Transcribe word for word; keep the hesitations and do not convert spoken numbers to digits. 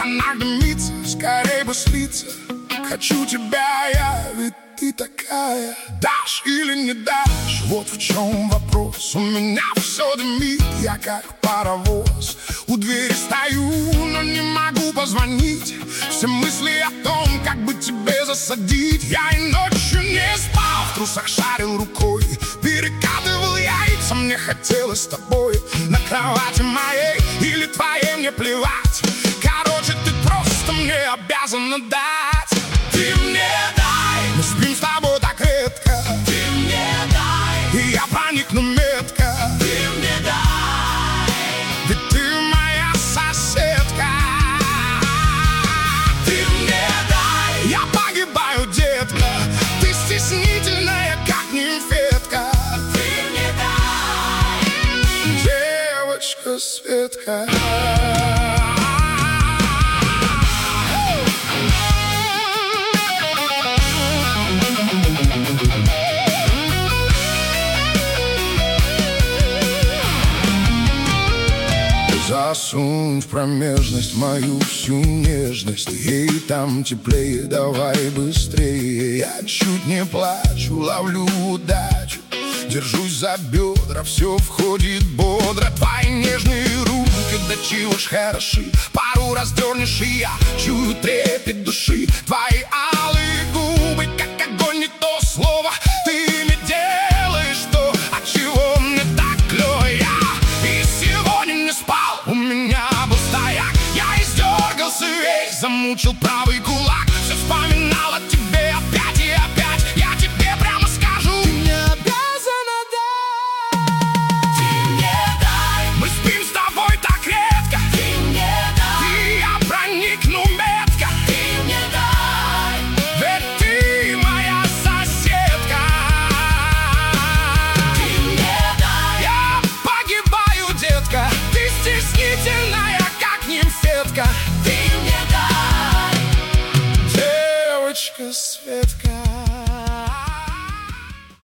штанах дымится, скорей бы слиться. Хочу тебя я, ведь ты такая. Дашь или не дашь, вот в чем вопрос. У меня все дымит, я как паровоз. У двери стою, но не могу позвонить. Все мысли о том, как бы тебе засадить. Я и ночью не спал, в трусах шарил рукой, перекатывал яйца, мне хотелось с тобой. На кровати моей или твоей мне плевать. Короче, ты просто мне обязана дать. Ты мне дай, мы спим с тобой так редко. Ты мне дай, и я проникну метко. Ты мне дай, ведь ты моя соседка. Ты мне дай, я погибаю, детка. Ты стеснительная, как нимфетка. Ты мне дай, девочка Светка. Засунь в промежность мою всю нежность, ей там теплее, давай быстрее. Я чуть не плачу, ловлю удачу, держусь за бедра, все входит бодро. Твои нежные руки, да чего ж хороши, пару раздернешь, и я чую трепет души. Твои алые губы, как огонь, не то слово. Ты ими делаешь то, от чего мне так клёво. Я и сегодня не спал, у меня был стояк. Я издергался весь, замучил правый кулак, все вспоминал о